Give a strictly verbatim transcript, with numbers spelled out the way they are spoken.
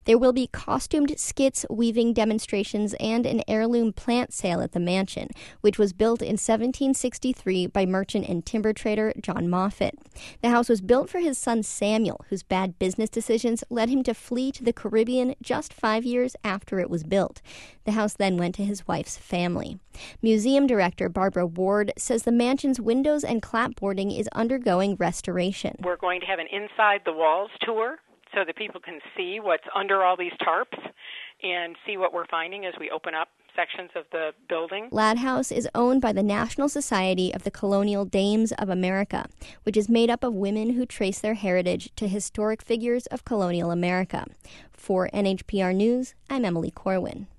There will be costumed skits, weaving demonstrations, and an heirloom plant sale at the mansion, which was built in seventeen sixty-three by merchant and timber trader John Moffat. The house was built for his son Samuel, whose bad business decisions led him to flee to the Caribbean just five years after it was built. The house then went to his wife's family. Museum director Barbara Ward says the mansion's windows and clapboarding is undergoing restoration. We're going to have an inside the walls tour so that people can see what's under all these tarps and see what we're finding as we open up sections of the building. Ladd House is owned by the National Society of the Colonial Dames of America, which is made up of women who trace their heritage to historic figures of colonial America. For N H P R News, I'm Emily Corwin.